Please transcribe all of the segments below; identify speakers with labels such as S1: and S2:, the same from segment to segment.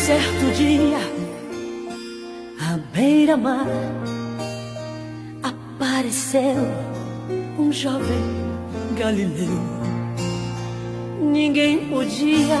S1: Certo dia, à beira-mar, apareceu um jovem galileu. Ninguém podia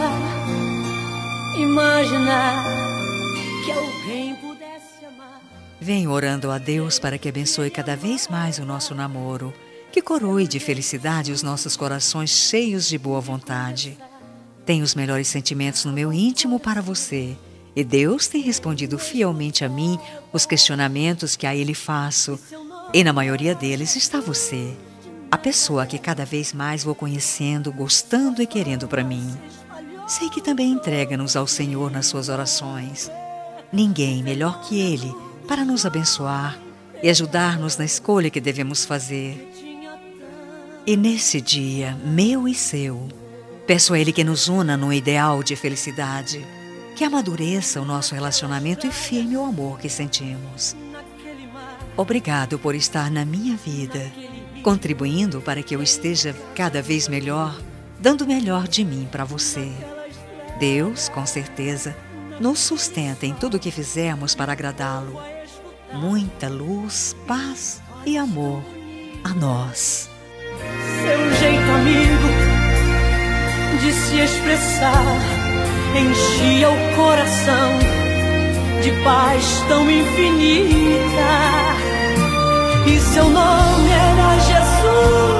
S1: imaginar que alguém pudesse amar.
S2: Venho orando a Deus para que abençoe cada vez mais o nosso namoro, que coroe de felicidade os nossos corações cheios de boa vontade. Tenho os melhores sentimentos no meu íntimo para você, e Deus tem respondido fielmente a mim os questionamentos que a Ele faço, e na maioria deles está você, a pessoa que cada vez mais vou conhecendo, gostando e querendo para mim. Sei que também entrega-nos ao Senhor nas suas orações. Ninguém melhor que Ele para nos abençoar e ajudar-nos na escolha que devemos fazer. E nesse dia, meu e seu, peço a Ele que nos una num ideal de felicidade, que amadureça o nosso relacionamento e firme o amor que sentimos. Obrigado por estar na minha vida, contribuindo para que eu esteja cada vez melhor, dando o melhor de mim para você. Deus, com certeza, nos sustenta em tudo o que fizermos para agradá-lo. Muita luz, paz e amor a nós.
S1: Seu jeito amigo de se expressar enchia o coração de paz tão infinita, e seu nome era Jesus.